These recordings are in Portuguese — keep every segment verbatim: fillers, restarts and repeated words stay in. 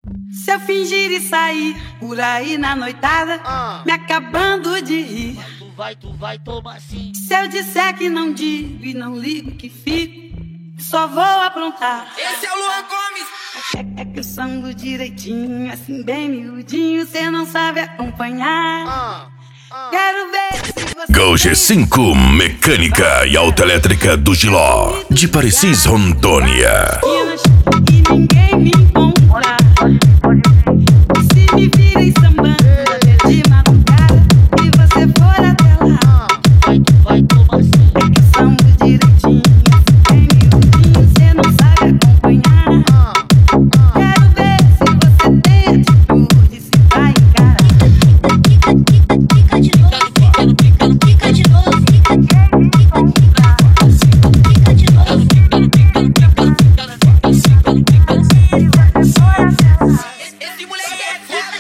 Se eu fingir e sair por aí na noitada, ah. me acabando de rir, tu vai, tu vai tomar sim. Se eu disser que não digo e não ligo que fico, só vou aprontar. Esse é o Luan Gomes. É, é que eu sango direitinho, assim bem miudinho, cê não sabe acompanhar. ah. ah. Quero ver se você Gol G cinco Mecânica e Autoelétrica do Giló, de Parecis, Rondônia. E ninguém me encontra. Se me virem sambando até de madrugada e você for até lá, vai, tu vai tomar sim. É que eu sango direitinho, assim bem miudinho, cê não sabe acompanhar. Quero ver se você tem atitude, se vai encarar. Fica de novo, fica, fica, fica de novo, fica, fica de novo, fica, fica, esse moleque é foda.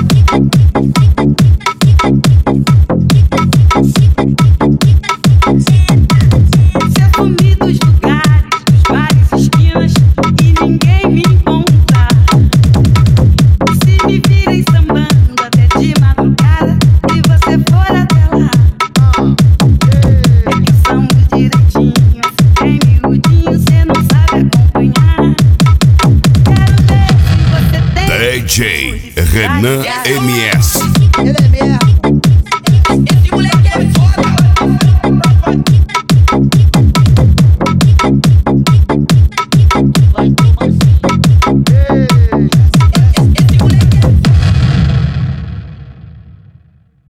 Se eu sumir dos lugares, dos bares, esquinas e ninguém me encontra, se me virem sambando até de madrugada e você for até lá, é que eu sambo direitinho, assim bem miudinho, cê não sabe acompanhar. Quero ver se você tem D J Renan M S. Ele é merda.